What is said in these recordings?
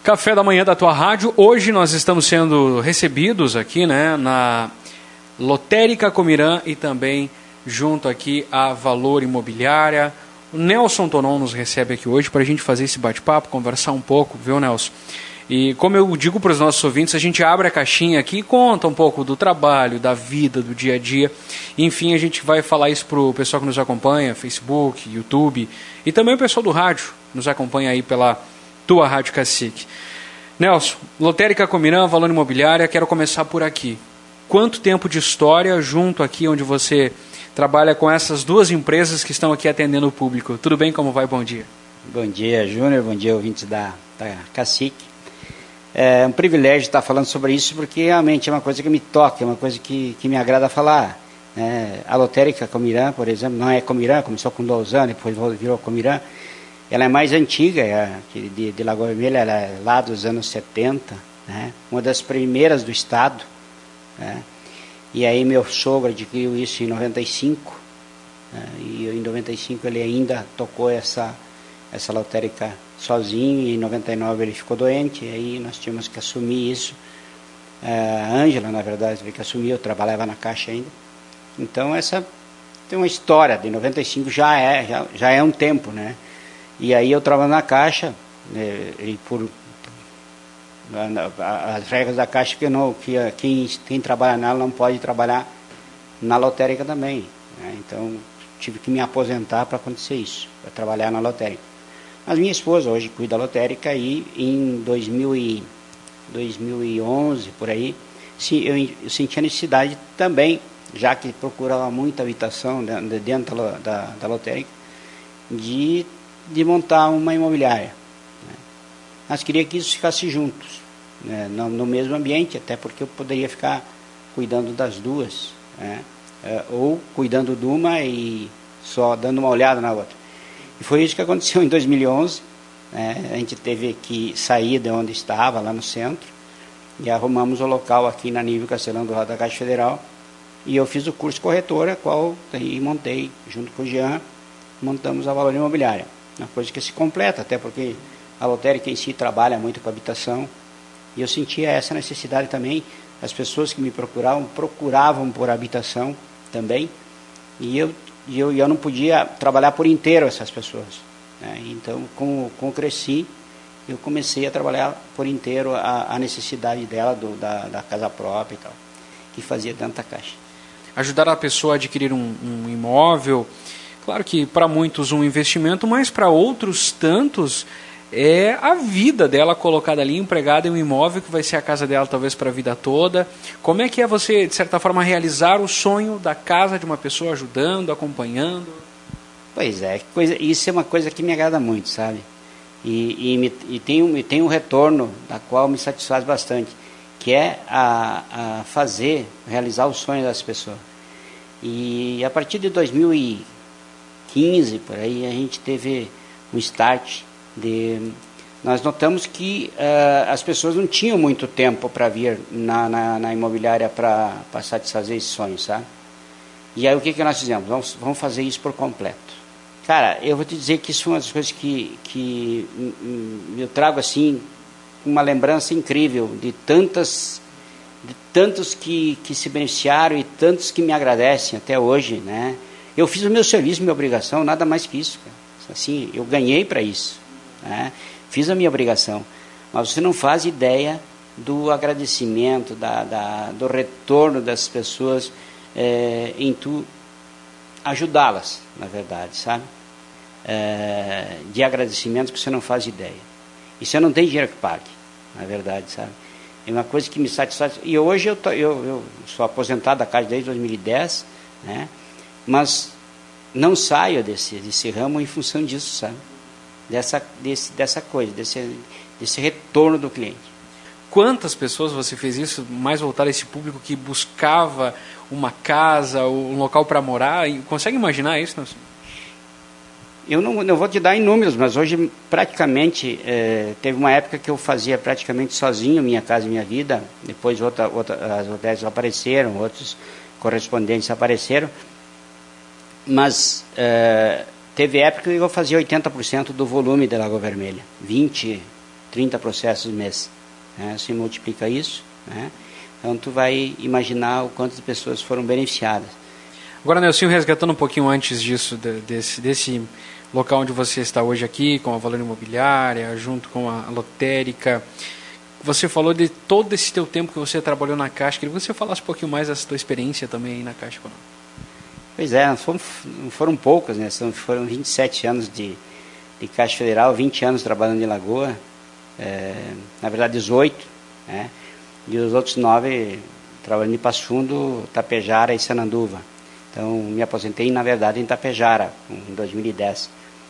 Café da manhã da tua rádio. Hoje nós estamos sendo recebidos aqui, né, na Lotérica Comirã e também junto aqui à Valor Imobiliária. O Nelson Tonon nos recebe aqui hoje para a gente fazer esse bate-papo, conversar um pouco, viu, Nelson? E como eu digo para os nossos ouvintes, a gente abre a caixinha aqui e conta um pouco do trabalho, da vida, do dia a dia. Enfim, a gente vai falar isso para o pessoal que nos acompanha, Facebook, YouTube, e também o pessoal do rádio, que nos acompanha aí pela tua Rádio Cacique. Nelson, Lotérica Comirã, Valor Imobiliária, quero começar por aqui. Quanto tempo de história junto aqui onde você trabalha com essas duas empresas que estão aqui atendendo o público? Tudo bem? Como vai? Bom dia. Bom dia, Júnior. Bom dia, ouvintes da Cacique. É um privilégio estar falando sobre isso porque realmente é uma coisa que me toca, é uma coisa que me agrada falar. A Lotérica Comirã, por exemplo, não é Comirã, começou com 2 anos, depois virou Comirã. Ela é mais antiga, de Lagoa Vermelha, ela é lá dos anos 70, né? Uma das primeiras do estado, né? E aí meu sogro adquiriu isso em 95, né? E em 95 ele ainda tocou essa lotérica sozinho, e em 99 ele ficou doente, e aí nós tínhamos que assumir isso. A Ângela, na verdade, teve que assumir, eu trabalhava na Caixa ainda. Então essa tem uma história, de 95 já é um tempo, né? E aí eu trabalho na Caixa, e por as regras da Caixa quem trabalha nela não pode trabalhar na lotérica também, né? Então tive que me aposentar para acontecer isso, para trabalhar na lotérica. Mas minha esposa hoje cuida da lotérica e em 2011, por aí, eu senti a necessidade também, já que procurava muita habitação dentro da lotérica, de montar uma imobiliária, né? Mas queria que isso ficasse juntos, né? No mesmo ambiente, até porque eu poderia ficar cuidando das duas, né? Ou cuidando de uma e só dando uma olhada na outra. E foi isso que aconteceu em 2011, né? A gente teve que sair de onde estava, lá no centro, e arrumamos o local aqui na Nível Castelão, do lado da Caixa Federal, e eu fiz o curso corretora, qual aí montei, junto com o Jean, montamos a Valor Imobiliária. Uma coisa que se completa, até porque a lotérica em si trabalha muito com habitação, e eu sentia essa necessidade também. As pessoas que me procuravam por habitação também, e eu não podia trabalhar por inteiro essas pessoas, né? Então, como cresci, eu comecei a trabalhar por inteiro a necessidade dela, da casa própria e tal, que fazia tanta Caixa. Ajudar a pessoa a adquirir um imóvel, claro que para muitos um investimento, mas para outros tantos é a vida dela colocada ali, empregada em um imóvel que vai ser a casa dela talvez para a vida toda. Como é que é você, de certa forma, realizar o sonho da casa de uma pessoa, ajudando, acompanhando? Pois é, isso é uma coisa que me agrada muito, sabe? E tem um retorno da qual me satisfaz bastante, que é a realizar o sonho das pessoas. E a partir de 2015, por aí, a gente teve um start nós notamos que as pessoas não tinham muito tempo para vir na imobiliária para satisfazer esse sonho, sabe? E aí o que nós fizemos? Vamos fazer isso por completo. Cara, eu vou te dizer que isso é uma das coisas que eu trago assim, uma lembrança incrível de tantos que se beneficiaram e tantos que me agradecem até hoje, né? Eu fiz o meu serviço, minha obrigação, nada mais que isso, cara. Assim, eu ganhei para isso, né? Fiz a minha obrigação, mas você não faz ideia do agradecimento, do retorno das pessoas em tu ajudá-las, na verdade, sabe? De agradecimento que você não faz ideia. E você não tem dinheiro que pague, na verdade, sabe? É uma coisa que me satisfaz. E hoje eu sou aposentado da Caixa desde 2010, né? Mas não saio desse ramo em função disso, sabe? Dessa coisa, desse retorno do cliente. Quantas pessoas você fez isso, mais voltado a esse público que buscava uma casa, um local para morar? Consegue imaginar isso, Nelson? Eu não vou te dar em números, mas hoje praticamente, teve uma época que eu fazia praticamente sozinho Minha Casa Minha Vida, depois as hotéis apareceram, outros correspondentes apareceram, mas teve época que eu fazia 80% do volume da Lagoa Vermelha, 20%, 30 processos mês. Né? Você multiplica isso, né? Então tu vai imaginar o quanto de pessoas foram beneficiadas. Agora, Nelson, resgatando um pouquinho antes disso, desse local onde você está hoje aqui, com a Valor Imobiliária, junto com a lotérica, você falou de todo esse teu tempo que você trabalhou na Caixa. Queria que você falasse um pouquinho mais dessa tua experiência também aí na Caixa Econômica. Pois é, não foram poucos, né? Foram 27 anos de Caixa Federal, 20 anos trabalhando em Lagoa, na verdade 18, né? E os outros 9 trabalhando em Passo Fundo, Tapejara e Sananduva. Então, me aposentei, na verdade, em Tapejara, em 2010.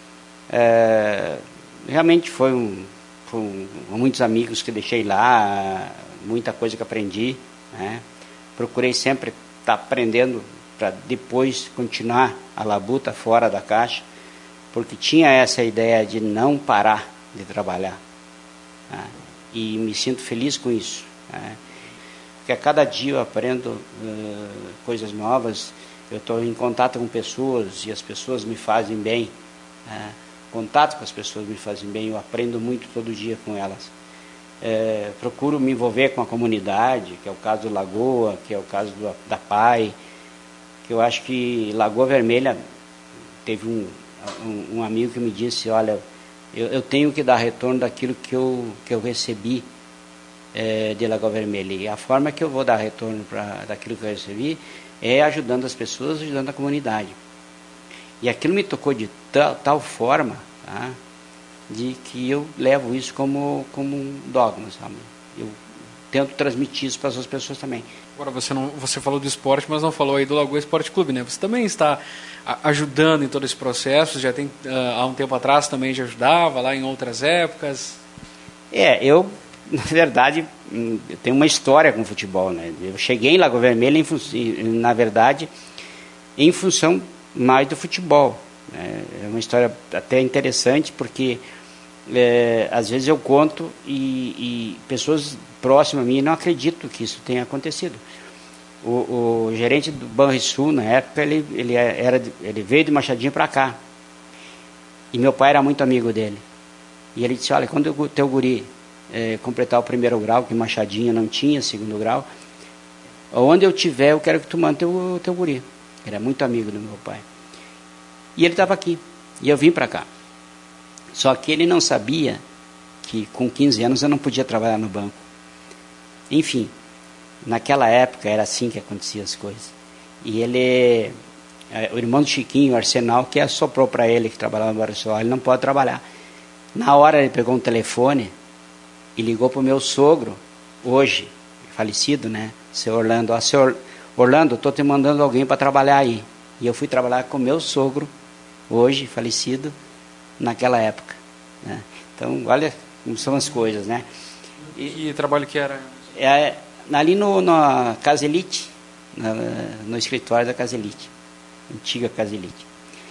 Realmente foram muitos amigos que deixei lá, muita coisa que aprendi, né? Procurei sempre estar aprendendo para depois continuar a labuta fora da Caixa, porque tinha essa ideia de não parar de trabalhar, né? E me sinto feliz com isso, né? Porque a cada dia eu aprendo coisas novas, eu estou em contato com pessoas e as pessoas me fazem bem, né? Contato com as pessoas me fazem bem, eu aprendo muito todo dia com elas. Procuro me envolver com a comunidade, que é o caso do Lagoa, que é o caso da PAI, que eu acho que Lagoa Vermelha, teve um amigo que me disse, olha, eu tenho que dar retorno daquilo que eu recebi de Lagoa Vermelha, e a forma que eu vou dar retorno daquilo que eu recebi é ajudando as pessoas, ajudando a comunidade. E aquilo me tocou de tal forma, tá, de que eu levo isso como um dogma, sabe? Eu tento transmitir isso para as outras pessoas também. Agora, você falou do esporte, mas não falou aí do Lagoa Esporte Clube, né? Você também está ajudando em todo esse processo, já tem, há um tempo atrás também já ajudava, lá em outras épocas. Eu, na verdade, eu tenho uma história com o futebol, né? Eu cheguei em Lagoa Vermelha, na verdade, em função mais do futebol. É uma história até interessante, porque às vezes eu conto e pessoas próximas a mim não acreditam que isso tenha acontecido. O gerente do Banrisul, na época, ele veio de Machadinho para cá. E meu pai era muito amigo dele. E ele disse, olha, quando o teu guri completar o primeiro grau, que Machadinho não tinha segundo grau, onde eu tiver, eu quero que tu mande o teu guri. Ele era muito amigo do meu pai. E ele estava aqui, e eu vim para cá. Só que ele não sabia que com 15 anos eu não podia trabalhar no banco. Enfim, naquela época era assim que aconteciam as coisas. E o irmão do Chiquinho, o Arsenal, que assoprou para ele, que trabalhava no Barcelona, ele não pode trabalhar. Na hora ele pegou um telefone e ligou para o meu sogro, hoje, falecido, né? Seu Orlando. Seu Orlando, estou te mandando alguém para trabalhar aí. E eu fui trabalhar com o meu sogro, hoje, falecido, naquela época, né? Então, olha como são as coisas, né? E trabalho que era? Ali na Casa Elite, no escritório da Casa Elite, antiga Casa Elite.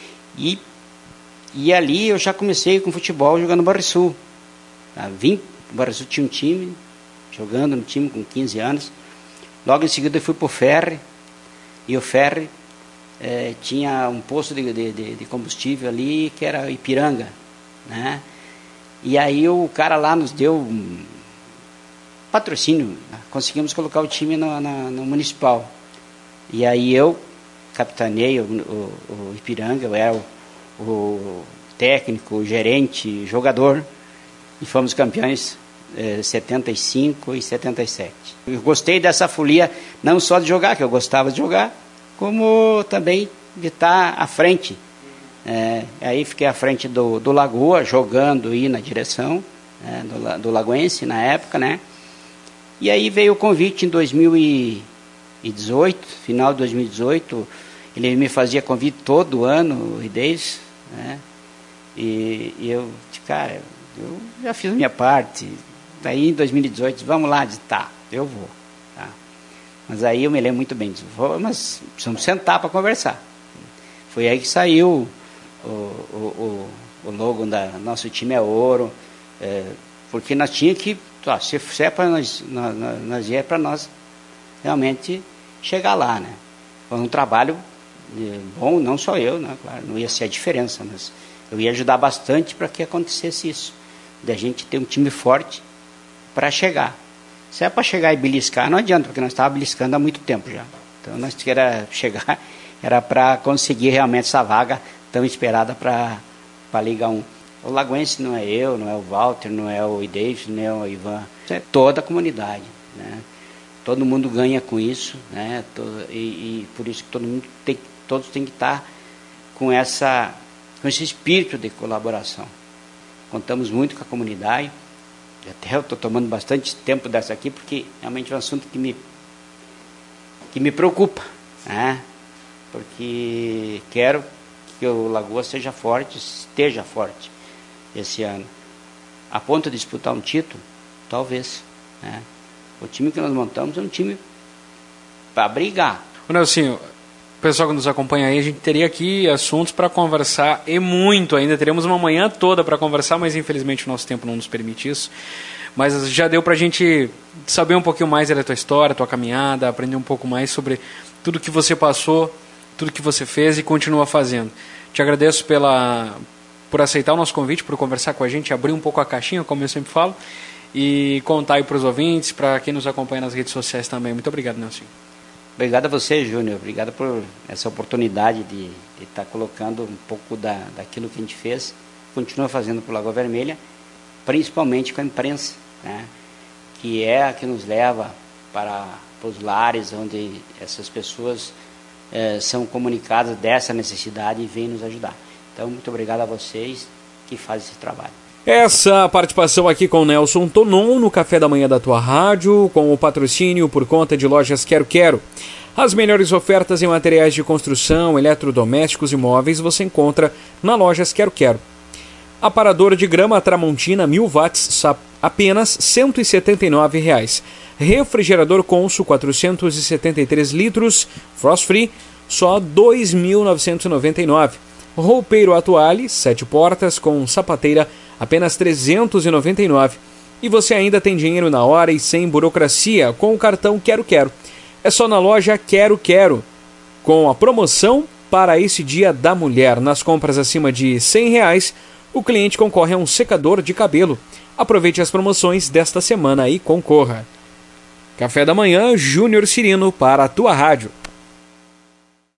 E ali eu já comecei com futebol jogando no Banrisul. O Banrisul tinha um time, jogando no time com 15 anos. Logo em seguida eu fui para o Ferre, e o Ferre tinha um posto de combustível ali, que era Ipiranga, né? E aí o cara lá nos deu um patrocínio, conseguimos colocar o time no municipal. E aí eu capitanei o Ipiranga, eu era o técnico, o gerente, jogador, e fomos campeões 75 e 77. Eu gostei dessa folia, não só de jogar, que eu gostava de jogar, como também de estar à frente. Aí fiquei à frente do Lagoa, jogando aí na direção, do Lagoense na época, né? E aí veio o convite em 2018, final de 2018, ele me fazia convite todo ano, o Ridez, né? E eu, cara, eu já fiz a minha parte. Daí em 2018, vamos lá, eu vou. Tá? Mas aí eu me lembro muito bem disso, mas precisamos sentar para conversar. Foi aí que saiu o logo da nosso time é ouro, porque nós tínhamos que, se é para nós é para nós realmente chegar lá, né? Foi um trabalho bom, não só eu, né? Claro, não ia ser a diferença, mas eu ia ajudar bastante para que acontecesse isso. da gente ter um time forte para chegar. Se é para chegar e beliscar, não adianta, porque nós estávamos beliscando há muito tempo já. Então nós queríamos chegar, era para conseguir realmente essa vaga tão esperada para a Liga 1. O Lagoense não é eu, não é o Walter, não é o Davis, não é o Ivan, é toda a comunidade, né? Todo mundo ganha com isso, né? E por isso que todos têm que estar com esse espírito de colaboração. Contamos muito com a comunidade. Até eu estou tomando bastante tempo dessa aqui, porque realmente é um assunto que me preocupa, né? Porque quero que o Lagoa esteja forte esse ano. A ponto de disputar um título, talvez, né? O time que nós montamos é um time para brigar. Nelsinho, o pessoal que nos acompanha aí, a gente teria aqui assuntos para conversar e muito ainda. Teríamos uma manhã toda para conversar, mas infelizmente o nosso tempo não nos permite isso. Mas já deu para a gente saber um pouquinho mais da tua história, tua caminhada, aprender um pouco mais sobre tudo que você passou, tudo que você fez e continua fazendo. Te agradeço por aceitar o nosso convite, por conversar com a gente, abrir um pouco a caixinha, como eu sempre falo, e contar aí para os ouvintes, para quem nos acompanha nas redes sociais também. Muito obrigado, Nelsinho. Obrigado a você, Júnior. Obrigado por essa oportunidade de estar colocando um pouco daquilo que a gente fez, continua fazendo por Lagoa Vermelha, principalmente com a imprensa, né? Que é a que nos leva para os lares, onde essas pessoas são comunicadas dessa necessidade e vêm nos ajudar. Então, muito obrigado a vocês que fazem esse trabalho. Essa participação aqui com o Nelson Tonon no Café da Manhã da Tua Rádio, com o patrocínio por conta de Lojas Quero Quero. As melhores ofertas em materiais de construção, eletrodomésticos e móveis você encontra na Lojas Quero Quero. Aparador de grama Tramontina 1000 watts, apenas R$ 179,00. Refrigerador Consul 473 litros, Frost Free, só R$ 2.999. Roupeiro Atuale, 7 portas com sapateira, apenas R$ 399. E você ainda tem dinheiro na hora e sem burocracia com o cartão Quero Quero. É só na loja Quero Quero, com a promoção para esse Dia da Mulher. Nas compras acima de R$ 100, o cliente concorre a um secador de cabelo. Aproveite as promoções desta semana e concorra. Café da Manhã, Júnior Cirino para a Tua Rádio.